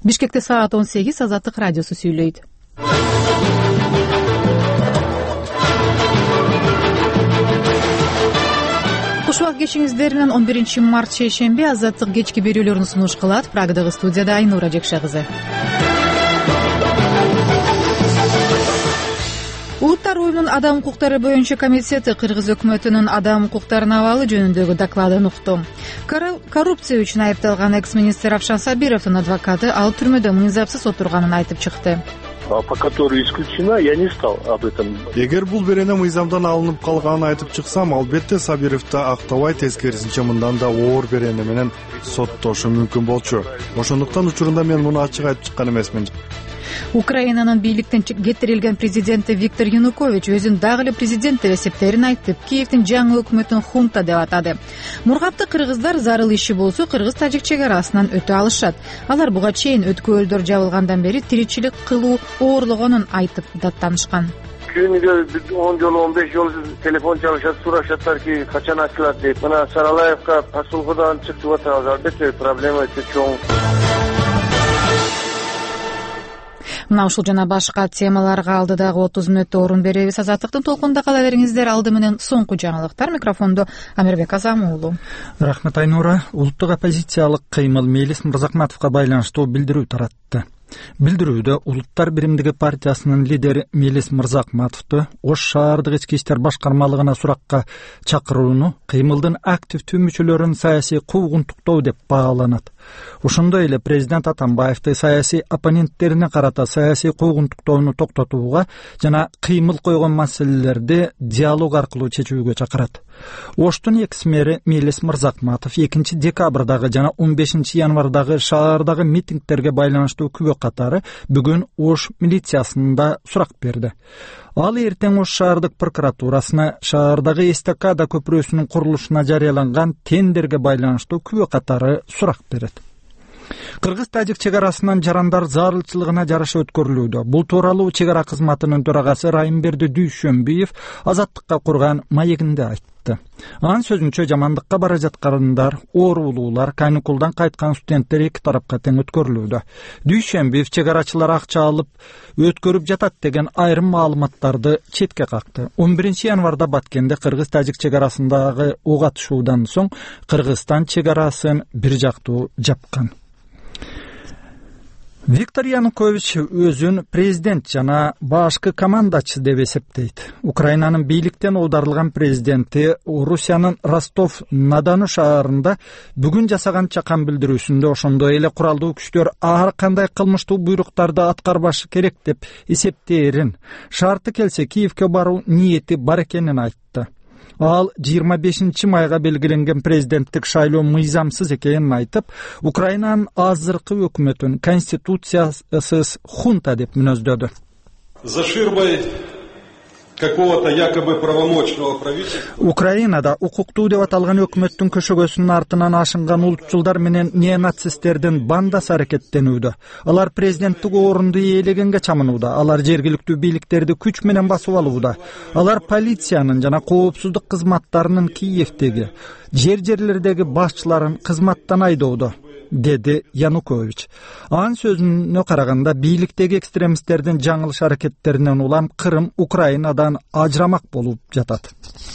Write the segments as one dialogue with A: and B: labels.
A: Бишкекте саат 18 Азаттык радиосу сүйлөйт. Кушубак кечиңиздер менен 11 март шейшемби Азаттык кечки берүүлөрүн сунуш кылат. Прагдагы студияда Айнура Жекше кызы. Улуттар уюмунун адам укуктары боюнча комитети Кыргыз өкмөтүнүн адам укуктарын абалы жөнүндөгү докладын укту. Коррупция үчүн айыпталган экс-министр Равшан Сабировдун адвокаты ал түрмөдө мыйзапсыз отурганын айтып чыкты.
B: По которой исключена, я не стал об этом.
C: Эгер бул берене мыйзамдан алынып калганын айтып чыксам, албетте Сабировду актабай, тескерисинче мындан да оор берене менен соттошу мүмкүн болчу. Ошондуктан учурунда мен муну ачык айтып чыккан эмесмин.
A: Украинанын бийликтен кетирилген президенти Виктор Янукович өзүн дагы эле президент деп эсептерин айтып, Киевдин жаңы өкмөтүн хунта деп атады. Мургапты кыргыздар зарыл иши болсо Кыргыз-Тажик чек арасынан өтө алышат. Алар буга чейин өткөлдөр жабылгандан бери тиричилик кылуу оорлогонун айтып даттанышкан.
B: Күнүгө 10 жолу 15 жолу телефон чалышат, сурашаттар ки качан ачылат деп. Мына Саралаевка посулкадан чыктып атабыз, албетте проблема өтө чоң.
A: Мына ушул жана башка темаларга алдыдагы 30 мүнөттө орун беребиз. Азаттыктын толкунда кала бериңиздер. Алды менен соңку жаңылыктар. Микрофондо Амирбек Азамуулу.
D: Рахмат Айнура. Улуттук оппозициялык кыймыл Мелис Мырзакматовго байланыштуу билдирүү таратты. Билдирүүдө Улуттар биримдиги партиясынын лидери Мелис Мырзакматовду Ош шаардык ички иштер башкармалыгына суракка чакырууну кыймылдын активдүү мүчөлөрүн саясий куугунтуктоо деп бааланат. Ошондой эле президент Атамбаевди саясий оппоненттерине карата саясий куугунтуктоону токтотууга жана кыймыл койгон маселелерди диалог аркылуу чечүүгө чакырат. Оштун экс-мэри Мелис Мырзакматов 2 декабрдагы жана 15 январдагы шаардагы митингтерге байланыштуу күбө катары бүгүн Ош милициясында сурак берди. Ал эртең Ош шаардык прокуратурасына шаардагы эстакада көпүрөсүнүн курулушуна жарыяланган тендерге байланыштуу күбө катары сурак берет. Кыргыз-Тажик чек арасынан жарандар зарылчылыгына жараша өткөрүлүүдө. Бул тууралуу чек ара кызматынын төрагасы Райымберди Дүйшөнбиев Азаттыкка курган маегинде айтты. Анын сөзүнчө жамандыкка бара жаткандар, оорулуулар, каникулдан кайткан студенттер эки тарапка тең өткөрүлүүдө. Дүйшөнбиев чек арачылар акча алып өткөрүп жатат деген айрым маалыматтарды четке какты. 11 январда Баткенде Кыргыз-Тажик чек арасындагы ок атышуудан соң Кыргызстан чек арасын бир жактуу жапкан. Виктор Янукович өзүн президент жана башкы командачы деп эсептейт. Украинанын бийликтен оодарылган президенти Орусиянын Ростов-на-Дону шаарында бүгүн жасаган чакан билдирүүсүндө ошондой эле куралдуу күчтөр ар кандай кылмыштуу буйруктарды аткарбашы керек деп эсептээрин, шарты келсе Киевге баруу ниети бар экенин айтты. Ал 25 майга белгиленген президенттик шайлоо мыйзамсыз экенин айтып, Украинанын азыркы өкмөтүн конституциясыз хунта деп мүнөздөдү.
E: За ширмой какого-то якобы правомочного правительства
D: Украинада укуктуу деп аталган өкмөттүн көшөгөсүнүн артынан ашынган улутчулдар менен неонацисттердин бандасы аракеттенүүдө. Алар президенттик орунду ээлегенге чамынууда. Алар жергиликтүү бийликтерди күч менен басып алууда. Алар полициянын жана коопсуздук кызматтарынын Киевдеги, жерлердеги башчыларын кызматтан айдоодо, деди Янукович. Анын сөзүнө караганда бийликтеги экстремисттердин жаңылыш аракеттеринен улам Кырым Украинадан ажырамак болуп жатат.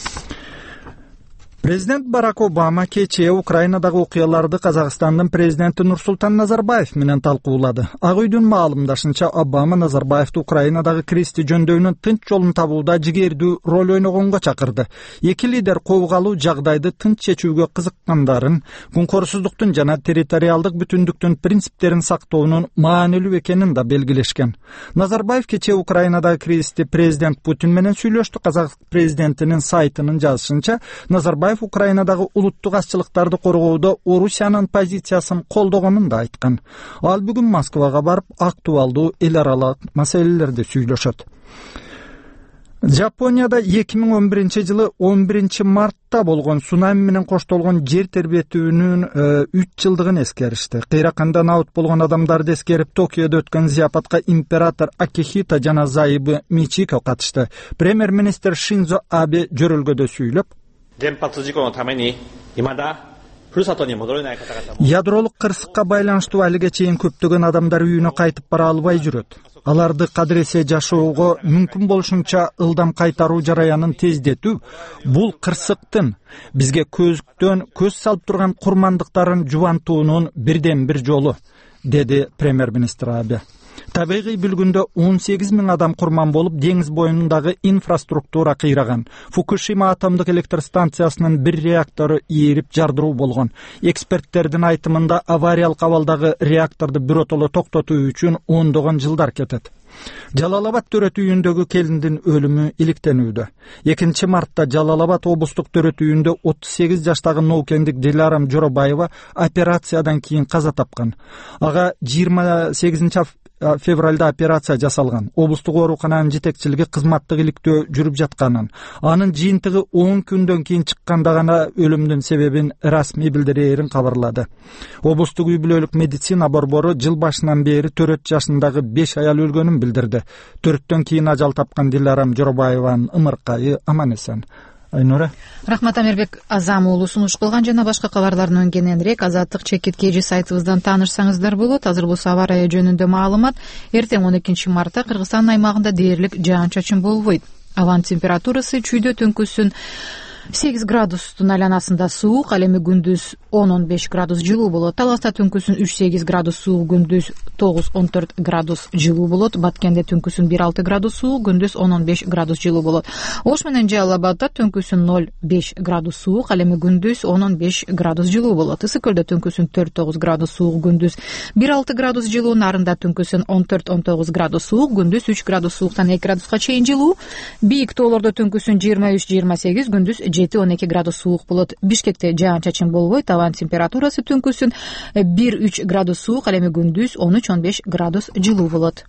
D: Президент Барак Обама кечээ Украинадагы окуяларды Казакстандын президенти Нурсултан Назарбаев менен талкуулады. Ак үйдүн маалымдашынча Обама Назарбаевди Украинадагы кризисти жөндөөнүн тынч жолун табууда жигердүү роль ойногонго чакырды. Эки лидер кобгалуу жагдайды тынч чечүүгө кызыккандарын, күнкорсуздуктун жана территориалдык бүтүндүктүн принциптерин сактоонун маанилүү экенин да белгилешкен. Назарбаев кечээ Украинадагы кризисти президент Путин менен сүйлөштү. Казак президентинин сайтынын жазышынча, Назарбаев Украинадагы улуттук азчылыктарды коргоодо Орусиянын позициясын колдогонун да айткан. Ал бүгүн Москвага барып, актуалдуу эл аралык маселелерди сүйлөшөт. Жапонияда 2011 жылы 11 мартта болгон цунами менен коштолгон жер тербетүүнүн 3 жылдыгын эскеришти. Кыйракында наут болгон адамдарды эскерип Токиодо өткөн зыяпатка император Акихито жана зайыбы Мичико катышты. Премьер-министр Шинзо Абе жөрөлгөдө сүйлөп, Ядролук кырсыкка байланыштуу алиге чейин көптөгөн адамдар үйүнө кайтып бара албай жүрөт. Аларды кадыресе жашоого мүмкүн болушунча ылдам кайтаруу жараянын тездетүү бул кырсыктын бизге көздөн көз салып турган курмандыктарын жубантуунун бирден бир жолу, деди премьер-министр Абе. Табигый бүлгүндө 18.000 адам курман болуп, деңиз боюндагы инфраструктура кыйраган. Фукушима атомдук электр станциясынын бир реактору ийирип жардыруу болгон. Эксперттердин айтымында авариялык абалдагы реакторду биротоло токтотуу үчүн ондогон жылдар кетет. Жалал-Абад төрөт үйүндөгү келиндин өлүмү иликтенүүдө. 2 мартта Жалал-Абад облустук төрөт үйүндө 38 жаштагы ноокендик Диларам Жоробаева операциядан кийин каза тапкан. Ага 28 февралда операция жасалган. Облустук оорукананын жетекчилиги кызматтык иликтөө жүрүп жатканын, анын жыйынтыгы 10 күндөн кийин чыкканда гана өлүмдүн себебин расмий билдирээрин кабарлады. Облустук үй бүлөлүк медицина борбору жыл башынан бери 4 жашындагы 5 аял өлгөнүн билдирди. Төрттөн кийин ажал тапкан Диларам Жоробаеванын ымыркайы аман эсен. Айнура.
A: Рахмат Амирбек Азам уулу сунуш кылган жана башка кабарлардын кененирээк Азаттык чекиткеji сайтыбыздан таанышсаңыздар болот. Азыр бул авария жөнүндө маалымат. Эртең 12 мартта Кыргызстан аймагында дээрлик жаан-чачын болбойт. Абанын температурасы чүйдө түнкүсүн 8 градустун айланасында суук, ал эми күндүз 10-15 градус жылуу болот. Таласта түнкүсүн 3-8 градус суук, күндүз 9-14 градус жылуу болот. Баткенде түнкүсүн 1-6 градус суук, күндүз 10-15 градус жылуу болот. Ош менен Жалал-Абадда түнкүсүн 0-5 градус суук, ал эми күндүз 10-15 градус жылуу болот. Ысык көлдө түнкүсүн 4-9 градус суук, күндүз 1-6 градус жылуу. Нарында түнкүсүн 14-19 градус суук, күндүз 3 градус сууктан 2 градуска чейин жылуу. Бийик тоолордо түнкүсүн 23-28, күндүз 7-12 градус суук болот. Бишкекте жаан-чачын болбойт. Абанын температурасы түнкүсүн 1-3 градус суук, ал эми күндүз 13-15 градус жылуу болот.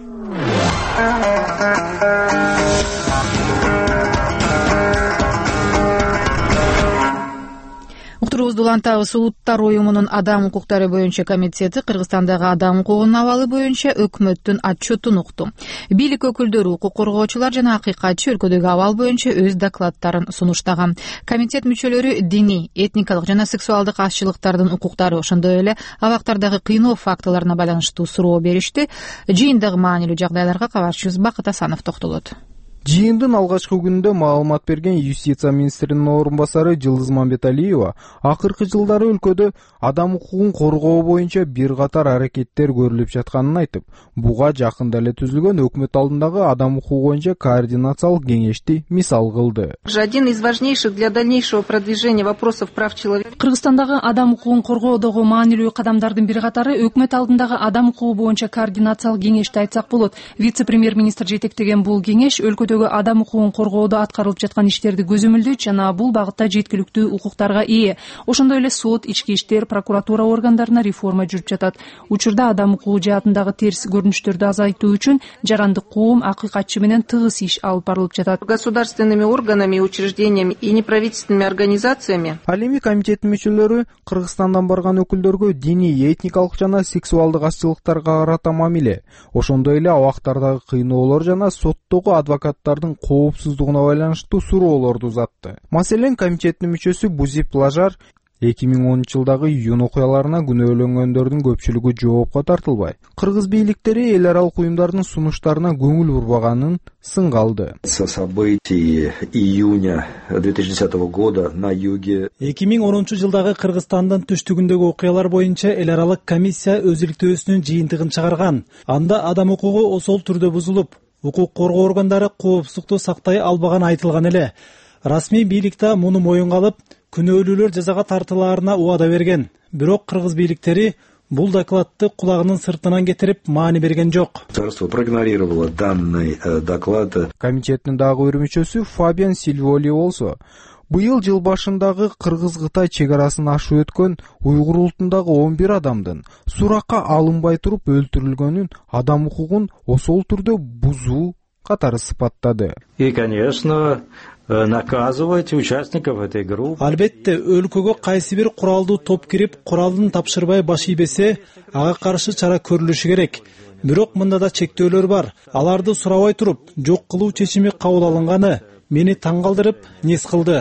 A: Уктуруубузду улантабыз. Улуттар уюмунун адам укуктары боюнча комитети Кыргызстандагы адам укугунун абалы боюнча өкмөттүн отчетун укту. Бийлик өкүлдөрү, укук коргоочулар жана акыйкатчы өлкөдөгү абал боюнча өз докладдарын сунуштаган. Комитет мүчөлөрү диний, этникалык жана сексуалдык азчылыктардын укуктары, ошондой эле абактардагы кыйноо фактыларына байланыштуу суроо беришти. Жыйындагы маанилүү жагдайларга кабарчыбыз Бакыт Асанов токтолот.
F: Жыйындын алгачкы күнүндө маалымат берген юстиция министринин орун басары Жылдыз Мамбеталиева акыркы жылдары өлкөдө адам укугун коргоо боюнча бир катар аракеттер көрүлүп жатканын айтып, буга жакында эле түзүлгөн өкмөт алдындагы адам укугу боюнча координациялык кеңешти мисал кылды.
G: Один из важнейших для дальнейшего продвижения вопросов прав человека.
H: Кыргызстандагы адам укугун коргоодогу маанилүү кадамдардын бир катары өкмөт алдындагы адам укугу боюнча координациялык кеңешти айтсак болот. Вице-премьер-министр жетектеген бул кеңеш өлкөдөгү адам укугун коргоодо аткарылып жаткан иштерди көзөмөлдөйт жана бул багытта жеткиликтүү укуктарга ээ. Ошондой эле сот, ички иштер, прокуратура органдарына реформа жүрүп жатат. Учурда адам укугу жаатындагы терс көрүнүштөрдү азайтуу үчүн жарандык коом, акыйкатчы менен тыгыз иш алып барылып жатат.
G: Государственными органами, учреждениями и неправительственными организациями.
F: Ал эми комитеттин мүчөлөрү Кыргызстандан барган өкүлдөргө диний, этникалык жана сексуалдык азчылыктарга карата мамиле, ошондой эле абактардагы кыйноолор жана соттогу адвокаттардын коопсуздугуна байланыштуу суроолорду узатты. Маселен, комитеттин мүчөсү Бузип Лажар 2010 жылдагы июнь окуяларына күнөөлөнгөндөрдүн көпчүлүгү жоопко тартылбай, кыргыз бийликтери эл аралык уюмдардын сунуштарына көңүл бурбаганын сынга алды.
I: Со событий июня 2010 года на юге
J: 2010 жылдагы Кыргызстандын түштүгүндөгү окуялар боюнча эл аралык комиссия өз иликтөөсүнүн жыйынтыгын чыгарган. Анда адам укугу осол түрдө бузулуп, укук коргоо органдары коопсуздукту сактай албаганы айтылган эле. Расмий бийлик да муну моюнга алып, күнөөлүүлөр жазага тартылаарына убада берген. Бирок кыргыз бийликтери бул докладты кулагынын сыртынан кетирип маани берген жок.
I: Государство проигнорировало данный доклад.
F: Комитеттин дагы бир мүчөсү Фабиан Сильволи болсо, быйыл жыл башындагы Кыргыз-Кытай чек арасын ашып өткөн уйгур улутундагы 11 адамдын суракка алынбай туруп өлтүрүлгөнүн адам укугун осол түрдө бузуу катары сыпаттады.
K: И, конечно, наказывать участников этой группы.
J: Албетте, өлкөгө кайсы бир куралдуу топ кирип, куралын тапшырбай баш ийбесе, ага каршы чара көрүлүшү керек. Бирок мында да чектөөлөр бар. Аларды сурабай туруп, жок кылуу чечими кабыл алынганы мени таң калтырып, нес кылды.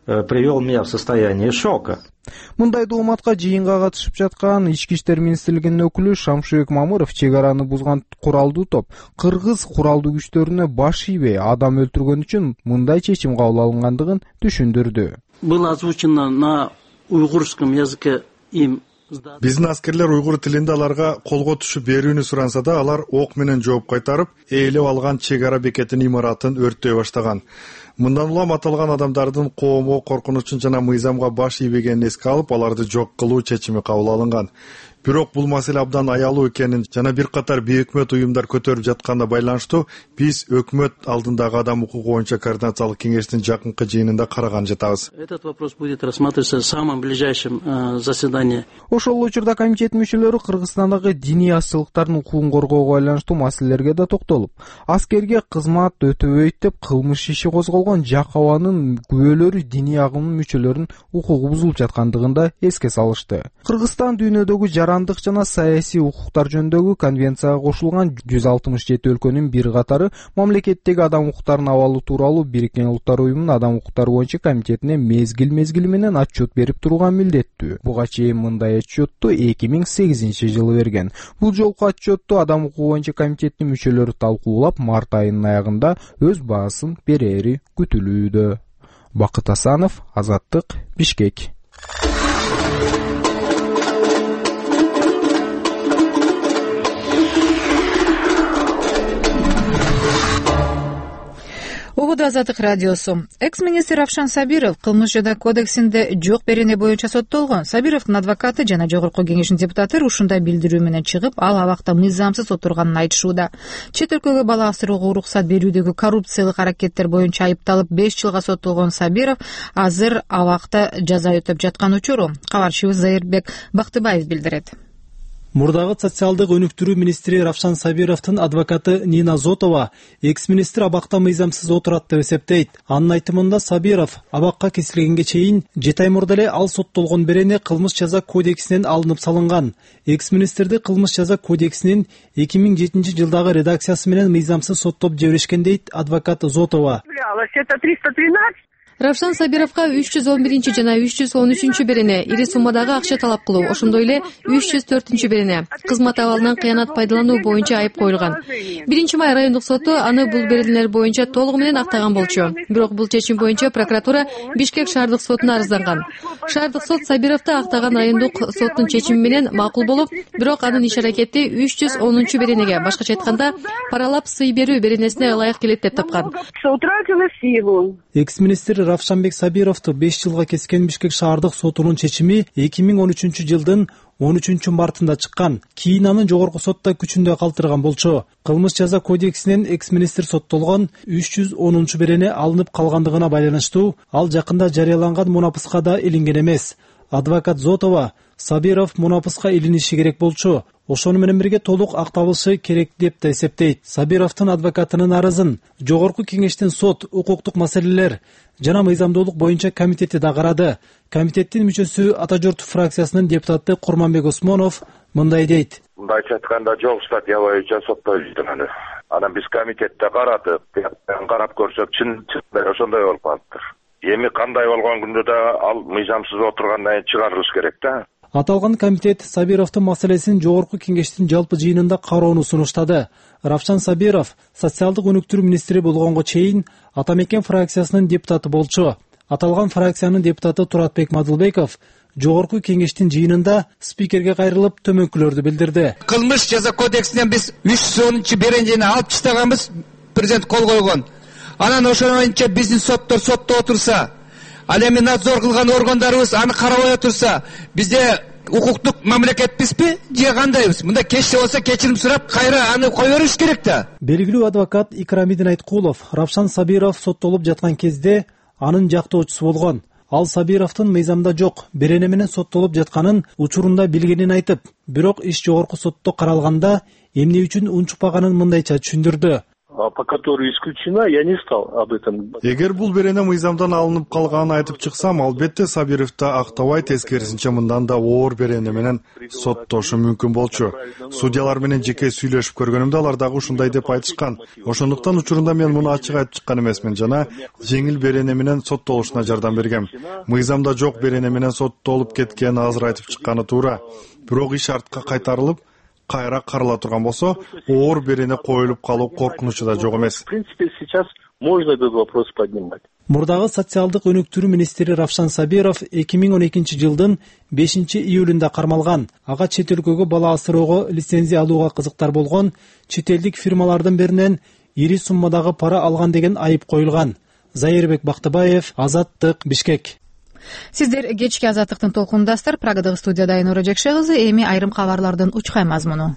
K: привел меня в состояние шока.
F: Мындай дооматка жыйынга катышып жаткан Ички иштер министрлигинин өкүлү Шамшыбек Мамыров чек араны бузган куралдуу топ кыргыз куралдуу күчтөрүнө баш ийбей адам өлтүргөн үчүн мындай чечим кабыл алынгандыгын түшүндүрдү.
L: Было озвучено на уйгурском языке им.
C: Биздин аскерлер уйгур тилинде аларга колго түшүп берүүнү суранса да, алар ок менен жооп кайтарып, ээлеп алган чек ара бекетинин имаратын өрттөй баштаган. Мындан улам аталган адамдардын коомго коркунучун жана мыйзамга баш ийбегенин эске алып, аларды жок кылуу чечими кабыл алынган. Бирок бул маселе абдан аялуу экенин жана бир катар бейөкмөт уюмдар көтөрүп жатканына байланыштуу биз өкмөт алдындагы адам укугу боюнча координациялык кеңештин жакынкы жыйынында караган жатабыз.
L: Этот вопрос будет рассматриваться в самом ближайшем заседании.
F: Ошол учурда комитет мүчөлөрү Кыргызстандагы диний азчылыктардын укугун коргоого байланыштуу маселелерге да токтолуп, аскерге кызмат өтөбөйт деп кылмыш иши козголгон Жакабанын күбөлөрү диний агымдын мүчөлөрүнүн укугу бузулуп жаткандыгын да эске салышты. Кыргызстан дүйнөдөгү жарандык жана саясий укуктар жөнүндөгү конвенцияга кошулган 167 өлкөнүн бир катары мамлекеттеги адам укуктарынын абалы тууралуу Бириккен Улуттар уюмунун адам укуктары боюнча комитетине мезгил менен отчет берип турууга милдеттүү. Буга чейин мындай отчетту 2008 жылы берген. Бул жолку отчетту адам укугу боюнча комитеттин мүчөлөрү талкуулап, март айынын аягында өз баасын берери күтүлүүдө. Бакыт Асанов, Азаттык, Бишкек.
A: Угуду Азаттык радиосу. Экс-министр Равшан Сабиров кылмыш жада кодексинде жок берене боюнча соттолгон. Сабировдун адвокаты жана жогорку кеңештин депутаты ушундай билдирүү менен чыгып, ал абакта мыйзамсыз отурганын айтышууда. Чет өлкөгө бала асырууга уруксат берүүдөгү коррупциялык аракеттер боюнча айыпталып 5 жылга соттолгон Сабиров азыр абакта жаза өтөп жаткан учуру. Кабарчыбыз Зайырбек Бактыбаев билдирет.
J: Мурдагы социалдык өнүктүрүү министри Равшан Сабировдун адвокаты Нина Зотова экс-министр абакта мыйзамсыз отурат деп эсептейт. Анын айтымында Сабиров абакка кесилгенге чейин 7 ай мурда эле ал соттолгон берене кылмыш жаза кодексинен алынып салынган. Экс-министрди кылмыш жаза кодексинин 2007 жылдагы редакциясы менен мыйзамсыз соттоп жиберишкен дейт адвокат Зотова.
M: Это 313.
N: Равшан Сабировго 311 жана 313 берене ири суммадагы акча талап кылуу, ошондой эле 304 берене кызмат абалынан кыянат пайдалануу боюнча айып коюлган. 1-май райондук соту аны бул беренелер боюнча толугу менен актаган болчу. Бирок бул чечим боюнча прокуратура Бишкек шаардык сотуна арызданган. Шаардык сот Сабировду актаган райондук соттун чечими менен макул болуп, бирок анын иш аракети 310 беренеге, башкача айтканда, паралап сый берүү беренесине ылайык келет деп тапкан.
J: Экс-министр Равшанбек Сабировду 5 жылга кескен Бишкек шаардык сотунун чечими 2013 жылдын 13 мартында чыккан. Кийин аны жогорку сотта күчүндө калтырган болчу. Кылмыш жаза кодексинен экс-министр соттолгон 310 берене алынып калгандыгына байланыштуу ал жакында жарыяланган мунапыска да илинген эмес. Адвокат Зотова Сабиров мунапыска илиниши керек болчу. Ошону менен бирге толук акталышы керек деп да эсептейт. Сабировдун адвокатынын арызын жогорку кеңештин сот, укуктук маселелер жана мыйзамдуулук боюнча комитети да карады. Комитеттин мүчөсү Ата журт фракциясынын депутаты Курманбек Осмонов мындай дейт.
O: Мындайча айтканда жол статья боюнча соттойлушту аны. Анан биз комитетте карадык, карап көрсөк чын ошондой болуп калыптыр. Эми кандай болгон күндө да ал мыйзамсыз отургандан кийин чыгарылыш керек да.
J: Аталган комитет Сабировдун маселесин жогорку кеңештин жалпы жыйынында кароону сунуштады. Равшан Сабиров социалдык өнүктүрүү министри болгонго чейин Ата мекен фракциясынын депутаты болчу. Аталган фракциянын депутаты Туратбек Мадылбеков жогорку кеңештин жыйынында спикерге кайрылып төмөнкүлөрдү билдирди.
P: Кылмыш жаза кодексинен биз 310 беренени алып таштаганбыз, президент кол койгон. Анан ошону боюнча биздин соттор сотто отурса, ал эми надзор кылган органдарыбыз аны карабай отурса, бизде укуктук мамлекетпизби же кандайбыз? Мында кечсе болсо кечирим сурап, кайра аны кое бериш керек да.
J: Белгилүү адвокат Икрамидин Айткулов Равшан Сабиров соттолуп жаткан кезде анын жактоочусу болгон. Ал Сабировдун мыйзамда жок берене менен соттолуп жатканын учурунда билгенин айтып, бирок иш жогорку сотто каралганда эмне үчүн унчукпаганын мындайча түшүндүрдү.
Q: по которой исключена, я не стал об этом.
C: Эгер бул берене мыйзамдан алынып калганын айтып чыксам, албетте Сабировду актабай, тескерисинче мындан да оор берене менен соттошу мүмкүн болчу. Судьялар менен жеке сүйлөшүп көргөнүмдө алар дагы ушундай деп айтышкан. Ошондуктан учурунда мен муну ачык айтып чыккан эмесмин жана жеңил берене менен соттолушуна жардам бергем. Мыйзамда жок берене менен соттолуп кеткени азыр айтып чыкканы туура. Бирок иш артка кайтарылып, кайра карала турган болсо, оор берене коюлуп калуу коркунучу да жок эмес.
Q: В принципе, сейчас можно этот вопрос поднимать.
J: Мурдагы социалдык өнүктүрүү министри Равшан Сабиров 2012 жылдын 5-июлунда кармалган. Ага чет өлкөгө бала асыроого лицензия алууга кызыктар болгон чет элдик фирмалардын биринен ири суммадагы пара алган деген айып коюлган. Зайырбек Бактыбаев, Азаттык, Бишкек.
A: Сиздер кечки Азаттыктын толкундасыздар. Прагадагы студияда Айнура Жекше кызы. Эми айрым кабарлардын учкай мазмуну.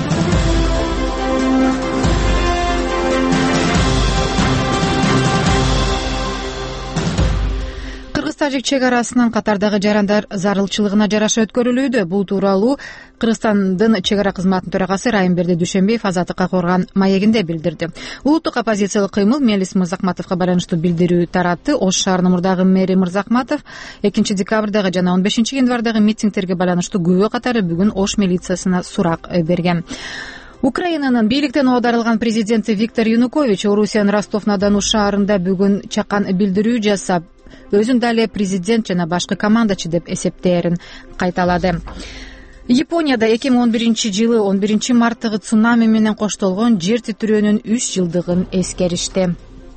A: Кыргыз-тажик чек арасынан катардагы жарандар зарылчылыгына жараша өткөрүлүүдө. Бул тууралуу Кыргызстандын чек ара кызматынын төрагасы Райымберди Дүйшөнбиев Азаттыкка корган маегинде билдирди. Улуттук оппозициялык кыймыл Мелис Мырзакматовго байланыштуу билдирүү таратты. Ош шаарынын мурдагы мэри Мырзакматов 2 декабрдагы жана 15 январдагы митингтерге байланыштуу күбө катары бүгүн Ош милициясына сурак берген. Украинанын бийликтен оодарылган президенти Виктор Янукович Орусиянын Ростов-на-Дону шаарында бүгүн чакан билдирүү жасап, өзүн дале президент жана башкы командачы деп эсептээрин кайталады. Японияда 2011 жылы 11 марттагы цунами менен коштолгон жер титирөөнүн 3 жылдыгын эскеришти.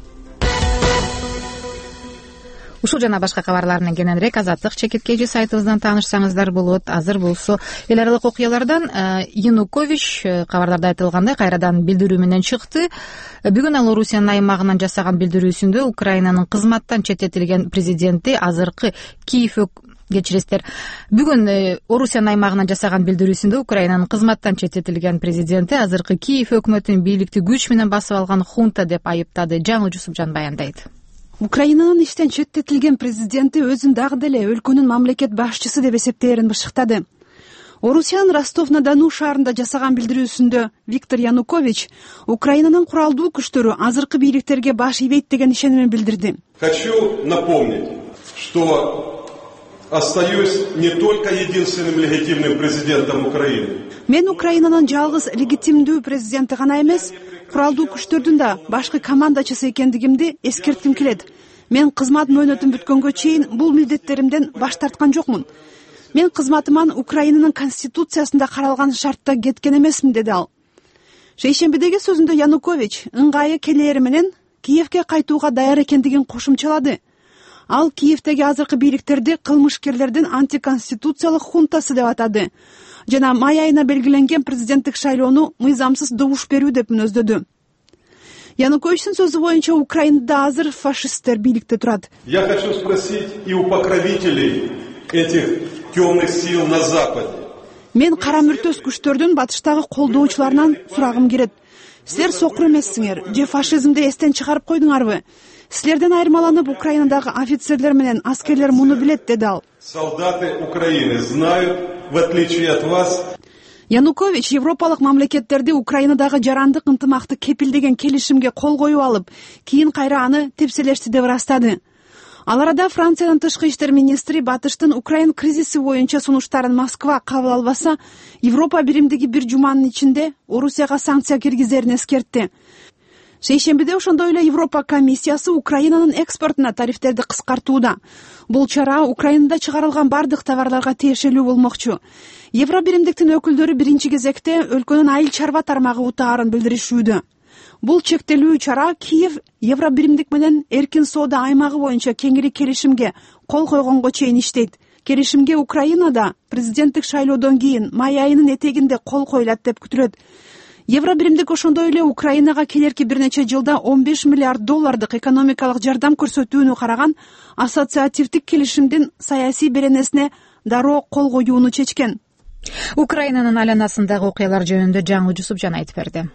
A: Ушул жана башка кабарлардан кененирээк Азаттык чекиткеji сайтыбыздан таанышсаңыздар болот. Азыр болсо эл аралык окуялардан Янукович кабарларда айтылгандай кайрадан билдирүү менен чыкты. Бүгүн ал Орусиянын аймагынан жасаган билдирүүсүндө Украинанын кызматтан четтетилген президенти азыркы Киев Бүгүн Орусиянын аймагынан жасаган билдирүүсүндө Украинанын кызматтан четтетилген президенти азыркы Киев өкмөтүн бийликти күч менен басып алган хунта деп айыптады. Жаңыл Жусупжан баяндайт.
R: Украинанын иштен четтетилген президенти өзүн дагы деле өлкөнүн мамлекет башчысы деп эсептээрин бышыктады. Орусиянын Ростов-на-Дону шаарында жасаган билдирүүсүндө Виктор Янукович Украинанын куралдуу күчтөрү азыркы бийликтерге баш ийбейт деген ишенимин билдирди.
E: Хочу напомнить, что остаюсь не только единственным легитимным президентом Украины.
R: Мен Украинанын жалгыз легитимдүү президенти гана эмес, куралдуу күчтөрдүн да башкы командачысы экендигимди эскертким келет. Мен кызмат мөөнөтүм бүткөнгө чейин бул милдеттеримден баш тарткан жокмун. Мен кызматыман Украинанын конституциясында каралган шартта кеткен эмесмин, деди ал. Шейшембидеги сөзүндө Янукович ыңгайы келери менен Киевге кайтууга даяр экендигин кошумчалады. Ал Киевдеги азыркы бийликтерди кылмышкерлердин антиконституциялык хунтасы деп атады жана май айына белгиленген президенттик шайлоону мыйзамсыз добуш берүү деп мүнөздөдү. Януковичтин сөзү боюнча Украинада азыр фашисттер бийликте турат.
E: Я хочу спросить и у покровителей этих темных сил на Западе.
R: Мен кара мүртөс күчтөрдүн батыштагы колдоочуларынан сурагым келет. Силер сокур эмессиңер же фашизмди эстен чыгарып койдуңарбы? Силерден айырмаланып Украинадагы офицерлер менен аскерлер муну билет, деди ал.
E: Солдаты Украины знают, в отличие от вас.
R: Янукович европалык мамлекеттерди Украинадагы жарандык ынтымакты кепилдеген келишимге кол коюп алып, кийин кайра аны тепселешти деп ырастады. Ал арада Франциянын тышкы иштер министри батыштын Украин кризиси боюнча сунуштарын Москва кабыл албаса, Европа биримдиги бир жуманын ичинде Орусияга санкция киргизерин эскертти. Шейшембиде ошондой эле Европа комиссиясы Украинанын экспортуна тарифтерди кыскартууда. Бул чара Украинада чыгарылган бардык товарларга тиешелүү болмокчу. Евро биримдиктин өкүлдөрү биринчи кезекте өлкөнүн айыл чарба тармагы утаарын билдиришүүдө. Бул чектелүү чара Киев Евро биримдик менен эркин соода аймагы боюнча кеңири келишимге кол койгонго чейин иштейт. Келишимге Украинада президенттик шайлоодон кийин май айынын этегинде кол коюлат деп күтүлөт. Евро биримдик ошондой эле Украинага келерки бир нече жылда 15 миллиард доллардык экономикалык жардам көрсөтүүнү караган ассоциативдик келишимдин саясий беренесине дароо кол коюуну чечкен.
A: Украинанын айланасындагы окуялар жөнүндө Жаңыл Жусупжан айтып берди.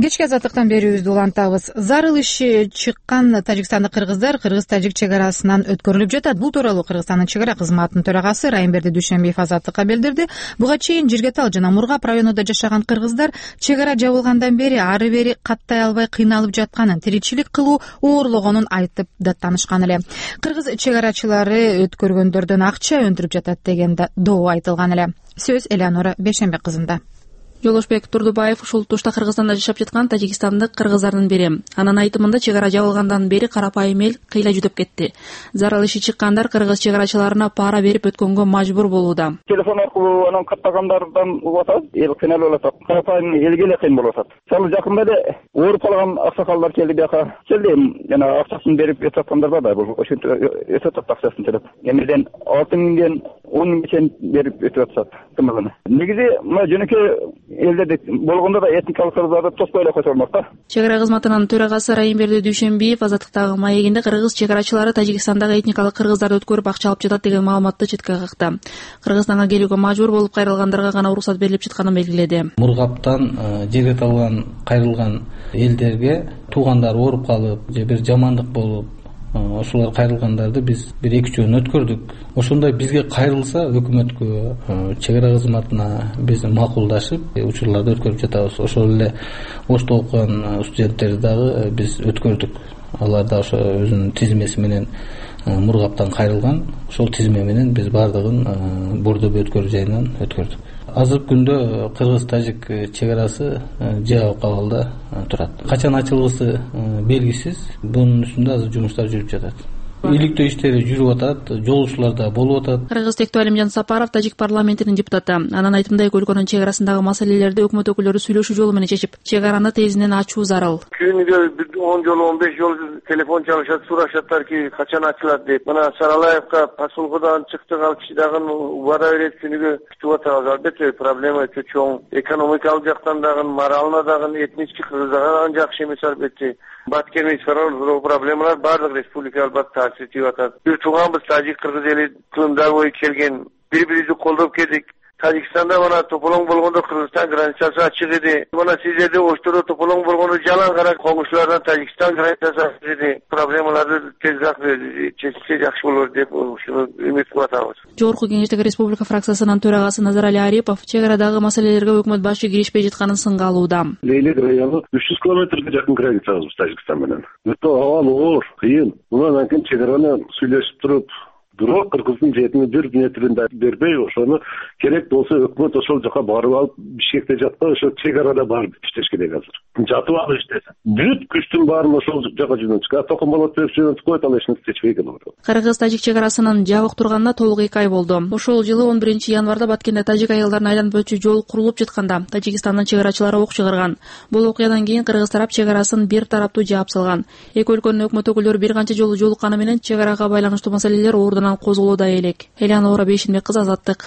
A: кечки азаттыктан берүүбүздү улантабыз. Зарыл иши чыккан тажикстандык кыргыздар кыргыз-тажик чек арасынан өткөрүлүп жатат. Бул тууралуу Кыргызстандын чек ара кызматынын төрагасы Райымберди Дүйшөнбиев азаттыкка билдирди. Буга чейин Жиргетал жана Мургап районунда жашаган кыргыздар чек ара жабылгандан бери ары бери каттай албай кыйналып жатканын, тиричилик кылуу оорлогонун айтып даттанышкан эле. Кыргыз чек арачылары өткөргөндөрдөн акча өндүрүп жатат деген да доо айтылган эле. Сөз Элеонора Бейшенбек кызында.
S: Жолошбек Турдубаев ушул тушта Кыргызстанда жашап жаткан тажикстандык кыргыздардын бири. Анын айтымында чек ара жабылгандан бери карапайым эл кыйла жүдөп кетти. Зарыл иши чыккандар кыргыз чек арачыларына пара берип өткөнгө мажбур болууда.
T: Телефон аркылуу анан каттагандардан угуп атат, эл кыйналып атат. Карапайым элге эле кыйын болуп атат. Мисалы жакында эле ооруп калган аксакалдар келди бияка. Келди, жана акчасын берип өтөткөндөр бар да, бул ошентип өтөт акчасын төлөп. Эмеден 6 миңден 10 миңчен берип өтүп атат. Негизи мына жөнөкөй элдерде болгондо да этникалык кыргыздарды тоспой эле койсо болмок да.
S: Чек ара кызматынын төрагасы Райымберди Дүйшөнбиев азаттыктагы маегинде кыргыз чек арачылары Тажикстандагы этникалык кыргыздарды өткөрүп акча алып жатат деген маалыматты четке какты. Кыргызстанга келүүгө мажбур болуп кайрылгандарга гана уруксат берилип жатканын белгиледи.
U: Мургаптан Жиргеталдан кайрылган элдерге туугандары ооруп калып же бир жамандык болуп ошолор кайрылгандарды биз бир 2 жөн өткөрдүк. Ошондой бизге кайрылса өкмөткө, чек ара кызматына биз макулдашып учурларды өткөрүп жатабыз. Ошол эле Ошто окуган студенттерди дагы биз өткөрдүк. Алар да ошо өзүнүн тизмеси менен Мургаптан кайрылган. Ошол тизме менен биз бардыгын Бордобе өткөрүү жайынан өткөрдүк. Азыркы күндө кыргыз-тажик чек арасы жабык абалда турат. Качан ачылгысы белгисиз. Бунун үстүндө азыр жумуштар жүрүп жатат. Иликтөө иштери жүрүп атат, жолугушуулар да болуп атат.
S: Кыргыз тектүү Алимжан Сапаров тажик парламентинин депутаты. Анын айтымында эки өлкөнүн чек арасындагы маселелерди өкмөт өкүлдөрү сүйлөшүү жолу менен чечип, чек араны тезинен ачуу зарыл.
B: Күнүгө 10 жолу 15 жолу телефон чалышат, сурашаттар ки качан ачылат деп. Мына Саралаевка посулкадан чыктык, ал киши дагы убада берет, күнүгө күтүп атабыз. Албетте проблема өтө чоң. Экономикалык жактан дагы, морально дагы, этнический кыргыздарга жакшы эмес албетте. Баткермес проблемалар бардык республика албат таасир этип атат. Бир тууганбыз тажик кыргыз эли тылында бою келген, бири-бирибизди колдоп келдик. Тажикстанда мына тополоң болгондо Кыргызстан границасы ачык эди. Мына сиздерде Ошторо тополоң болгондо жалаң карак коңшулардан Тажикстан границасы ачык эди. Проблемаларды тезирээк чечилсе жакшы болор деп ушуну үмүт кылып атабыз.
S: Жогорку Кеңештеги Республика фракциясынын төрагасы Назарали Арипов чек арадагы маселелерге өкмөт башы киришпей жатканын сынга алууда.
V: Лейлек району 300 километрге жакын границабыз Тажикстан менен. Өтө абал оор, кыйын. Мындан кийин чек араны сүйлөшүп туруп, бирок кыргыздын жетини бир метрин да бербей, ошону керек болсо өкмөт ошол жака барып алып, Бишкекте жатпай, ошо чек арада барып иштеш керек азыр. Жатып алып иштесин. Бүт күчтүн баарын ошол жака жөнөтүп, токомолот берип жөнөтүп коет, ал эчини чечпей келет.
S: Кыргыз-тажик чек арасынын жабык турганына толук 2 ай болду. Ошол жылы 11 январда Баткенде тажик айылдарын айланып өтчү жол курулуп жатканда Тажикстандын чек арачылары ок чыгарган. Бул окуядан кийин кыргыз тарап чек арасын бир тараптуу жаап салган. Эки өлкөнүн өкмөт өкүлдөрү бир канча жолу жолукканы менен чек арага байланыштуу маселелер ордунан козголууда элек. Элеонора Бейшенбек кызы, Азаттык.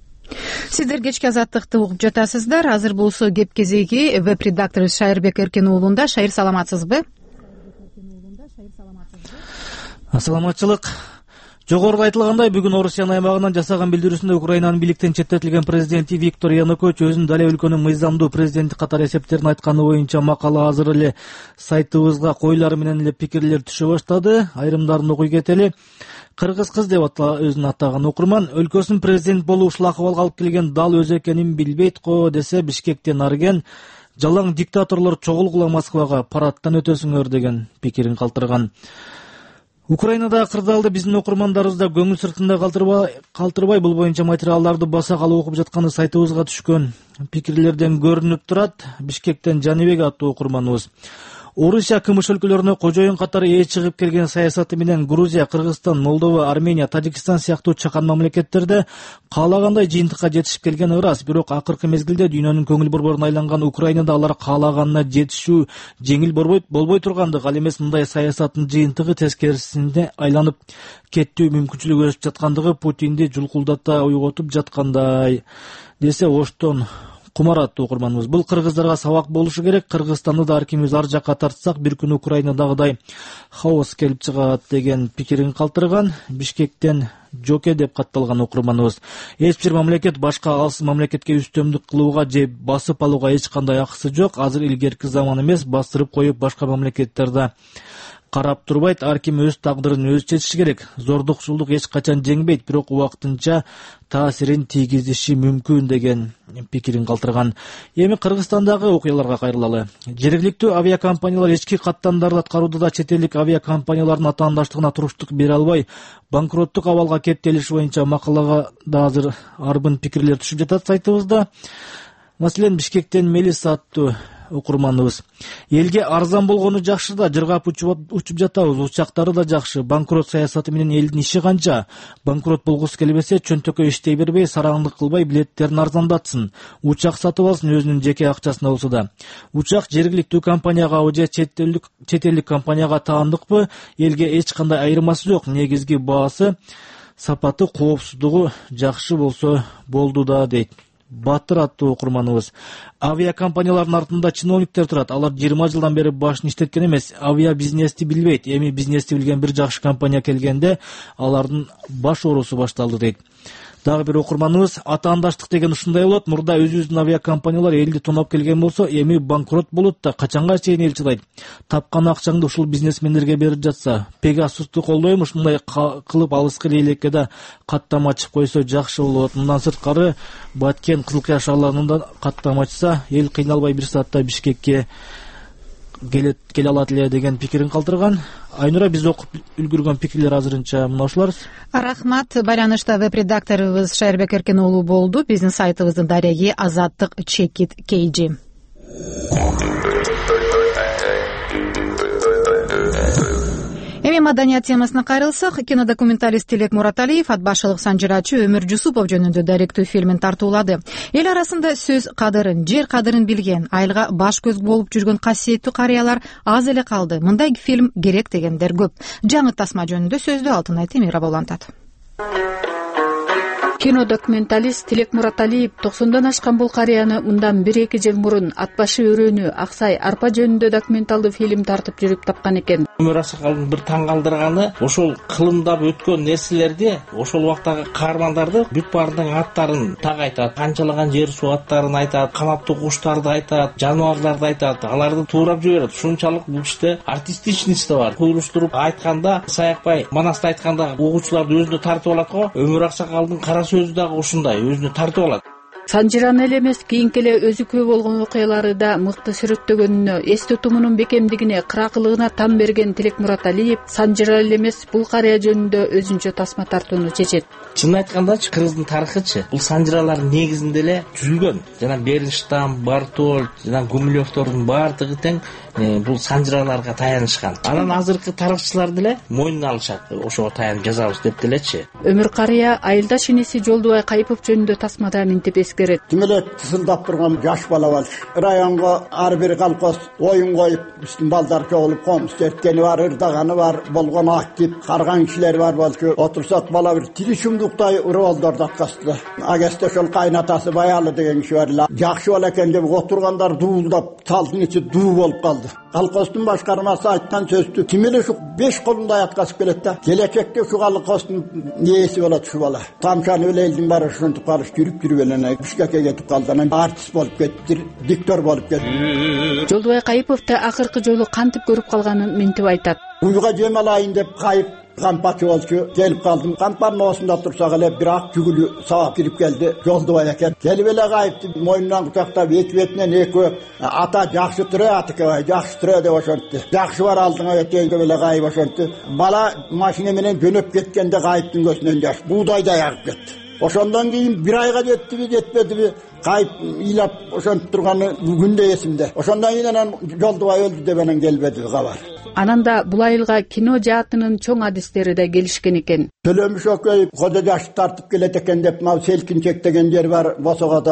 A: Сиздер кечки Азаттыкты угуп жатасыздар. Азыр болсо кеп кезеги веб-редактор Шайырбек Эркен уулунда. Шайыр, саламатсызбы?
J: Саламатчылык. Жогоруда айтылгандай, бүгүн Орусиянын аймагынан жасаган билдирүүсүндө Украинанын бийликтен четтетилген президенти Виктор Янукович өзүнүн дале өлкөнүн мыйзамдуу президенти катары эсептерин айтканы боюнча макала азыр эле сайтыбызга коюлары менен эле пикирлер түшө баштады. Айрымдарын окуй кетели. Кыргыз кыз деп өзүн атаган окурман өлкөсүнүн президент болуу ушул акыбалга алып келген дал өзү экенин билбейт го десе, Бишкектен арген жалаң диктаторлор чогулгула Москвага парадтан өтөсүңөр деген пикирин калтырган. Украинада кырдаалды биздин окурмандарыбыз да көңүл сыртында калтырбай бул боюнча материалдарды баса калып окуп жатканы сайтыбызга түшкөн пикирлерден көрүнүп турат. Бишкектен Жаныбек аттуу окурманыбыз Орусия кымыш өлкөлөрүнө кожоюн катары ээ чыгып келген саясаты менен Грузия, Кыргызстан, Молдова, Армения, Тажикстан сыяктуу чакан мамлекеттерде каалагандай жыйынтыкка жетишип келгени ырас. Бирок акыркы мезгилде дүйнөнүн көңүл борборуна айланган Украинада алар каалаганына жетишүү жеңил болбой тургандык, ал эмес мындай саясаттын жыйынтыгы тескерисинде айланып кеттүү мүмкүнчүлүгү өсүп жаткандыгы Путинди жулкулдата ойготуп жаткандай десе Оштон Кумар аттуу окурманыбыз. Бул кыргыздарга сабак болушу керек. Кыргызстанды да ар кимибиз ар жакка тартсак, бир күн Украинадагыдай хаос келип чыгат деген пикирин калтырган. Бишкектен
D: жоке деп катталган окурманыбыз. Эч бир мамлекет башка алыс мамлекетке үстөмдүк кылууга же басып алууга эч кандай акысы жок. Азыр илгерки заман эмес, бастырып коюп башка мамлекеттерде карап турбайт. Ар ким өз тагдырын өзү чечиши керек. Зордукчулдук эч качан жеңбейт, бирок убактынча таасирин тийгизиши мүмкүн деген пикирин калтырган. Эми Кыргызстандагы окуяларга кайрылалы. Жергиликтүү авиакомпаниялар ички каттамдарды аткарууда да чет элдик авиакомпаниялардын атаандаштыгына туруштук бере албай, банкроттук абалга кептелиш боюнча макалага да азыр арбын пикирлер түшүп жатат сайтыбызда. Маселен, Бишкектен Мелис аттуу окурманыбыз: элге арзан болгону жакшы да, жыргап учуп жатабыз, учактары да жакшы. Банкрот саясаты менен элдин иши канча? Банкрот болгусу келбесе, чөнтөккө иштей бербей, сараңдык кылбай, билеттерин арзандатсын, учак сатып алсын өзүнүн жеке акчасына болсо да. Учак жергиликтүү компаниягабы же чет элдик компанияга таандыкпы? Элге эч кандай айырмасы жок. Негизги баасы, сапаты, коопсуздугу жакшы болсо болду да, дейт Батыр аттуу окурманыбыз. Авиакомпаниялардын артында чиновниктер турат. Алар 20 жылдан бери башын иштеткен эмес, авиа бизнести билбейт. Эми бизнести билген бир жакшы компания келгенде алардын баш оорусу башталды, дейт. Дагы бир окурманыбыз: атаандаштык деген ушундай болот. Мурда өзүбүздүн авиакомпаниялар элди тонап келген болсо, эми банкрот болот да качанга чейин эл чыдайт? Тапкан акчаңды ушул бизнесмендерге берип жатса, Пегасусту колдойм, ушундай кылып алыскы лейлекке да каттама ачып койсо жакшы болот. Мындан сырткары Баткен, Кызыл Кыя шаарларынан да каттама ачса, эл кыйналбай бир саатта Бишкекке келе алат эле деген пикирин калтырган. Айнура, биз окуп үлгүргөн пикирлер азырынча мына ушулар.
A: Рахмат. Байланышта веб-редакторубуз Шайырбек Эркен уулу болду. Биздин сайтыбыздын дареги Азаттык Чекит Кейджи. Эми маданият темасына кайрылсак, кинодокументалист Тилек Мураталиев атбашылык санжырачы Өмүр Жусупов жөнүндө даректүү фильмин тартуулады. Эл арасында сөз кадырын, жер кадырын билген, айылга баш көз болуп жүргөн касиеттүү карыялар аз эле калды. Мындай фильм керек дегендер көп. Жаңы тасма жөнүндө сөздү Алтынай Темирова улантат.
S: Кинодокументалист Тилек Мураталиев 90дан ашкан бул карыяны мындан 1-2 жыл мурун Атбашы өрөөнү, Аксай, Арпа жөнүндө документалдуу фильм тартып жүрүп тапкан экен.
H: Өмүр Аксакалдын бир таң калтырганы, ошол кылымдап өткөн нерселерди, ошол убактагы каармандарды бүт баарынын аттарын так айтат, канчалаган жер суу аттарын айтат, канаттуу куштарды айтат, жаныбарларды айтат, аларды туурап жиберет. Ушунчалык бул иште артистичность да бар. Куйруштуруп айтканда, Саякбай Манаста айтканда угуучуларды өзүнө тартып алат го. Өмүр Аксакалдын кара сөзү дагы ушундай, өзүнө тартып алат.
S: Санжираны эле эмес, кийинки эле өзү күбө болгон окуялары да мыкты сүрөттөгөнүнө, эс тутумунун бекемдигине, кыракылыгына тан берген Тилек Мураталиев Санжира эле эмес, бул карыя жөнүндө өзүнчө тасма тартууну чечет.
H: Чынын айткандачы, Кыргыздын тарыхычы бул санжыралар негизинде эле түзүлгөн. Жана Бернштам, Бартоль, жана Гумилевдордун баардыгы тең бул санжыраларга таянышкан. Анан азыркы тарыхчылар деле мойнуна алышат, ошого таянып жазабыз деп делечи.
S: Өмүр карыя айылдаш иниси Жолдубай Кайыпов жөнүндө тасмада мынтип эскерет.
W: Тимеле тысылдап турган жаш бала бар. Районго ар бир колхоз оюн коюп, биздин балдар чогулуп комуз эрткени бар, ырдаганы бар, болгон актив карган кишилер бар болчу. Отурсак бала бир тилишимдуктай уралдарды аткасты. Агесте ошол кайнатасы Баялы деген киши бар. Жакшы бала экен деп отургандар дуулдап, талдын ичи дуу болуп калды. Колхоздун башкармасы айткан сөздү ким эле ушу 5 колундай аткасып келет да. Келечекте ушу колхоздун нээси болот ушу бала. Тамчаны эле элдин баары ушинтип калыш, жүрүп эле Бишкекке кетип калды. Анан артист болуп кетти, диктор болуп кетти.
S: Жолдубай Кайыпов да акыркы жолу кантип көрүп калганын мынтип айтат.
W: Уйга жем алайын деп Кайып кампачы болчу, келип калдым. Кампанын оосунда турсак эле бир ак жүгүлү саап кирип келди. Жолдубай экен. Келип эле Кайыпты мойнунан кучактап, эки бетинен экөө ата жакшы түрө, атыкабай жакшы түрө деп ошентти. Жакшы бар алдыңа өтөйүнгө эле Кайып ошентти. Бала машина менен жөнөп кеткенде Кайыптын көзүнөн жаш буудайдай агып кетти. Ошондон кийин бир айга жеттиби, жетпедиби, Кайып ыйлап ошентип турганы бүгүндө эсимде. Ошондон кийин анан Жолдубай өлдү деп анан келбеди кабар.
S: Анан да бул айылга кино жаатынын чоң адистери да келишкен экен.
W: Төлөмүш экөө кожо жаш тартып келет экен деп, мына Селкинчек деген жер бар, Босогодо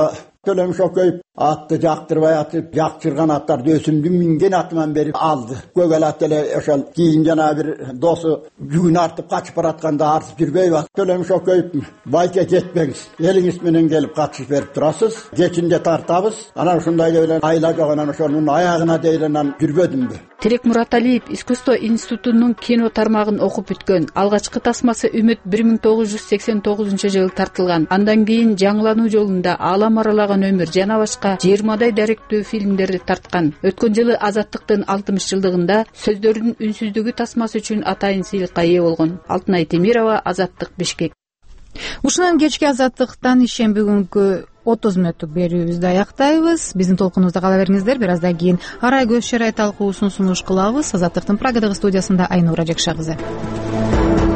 W: Төлөмүш Окоев атты жактырбай атып, жакчырган аттарды өсүмдү минген атынан берип алды. Көгөл ат эле ошол кийин жана бир досу жүгүн артып качып баратканда артып жүрбөйбү. Төлөмүш Окоев байке жетпеңиз, элиңиз менен келип катышып берип турасыз, кечинде тартабыз. Анан ушундай эле айла жок, анан ошонун аягына дейин жүрбөдүмбү.
G: Тирек Мураталиев искусство институтунун кино тармагын окуп бүткөн. Алгачкы тасмасы Үмүт 1989-жылы тартылган. Андан кийин жаңылануу жолунда Аалам аралаган өмүр жана башка 20дай даректүү фильмдерди тарткан. Өткөн жылы Азаттыктын 60 жылдыгында сөздөрдүн үнсүздүгү тасмасы үчүн атайын сыйлыкка ээ болгон. Алтынай Темирова, Азаттык, Бишкек.
A: Ушунан кечки Азаттыктан ишемби күнгү 30 мүнөттүк берүүбүздү аяктайбыз. Биздин толкунубузда кала бериңиздер. Бир аздан кийин Арай көз шарай талкуусун сунуш кылабыз. Азаттыктын Праgadагы студиясында Айнура Жекша кызы.